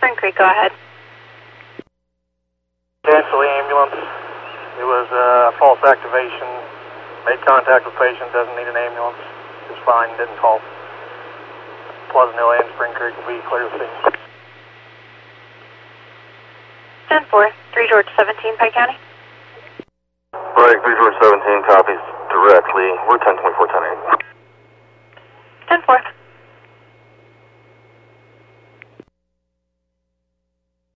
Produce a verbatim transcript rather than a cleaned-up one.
Spring Creek, go ahead. Cancel the ambulance. It was uh, false activation. Made contact with patient, doesn't need an ambulance. It's fine, didn't call. Pleasant Hill and Spring Creek will be clear to see. ten four, three George seventeen, Pike County. Right, three George seventeen copies directly. We're ten twenty-four ten eight. ten four.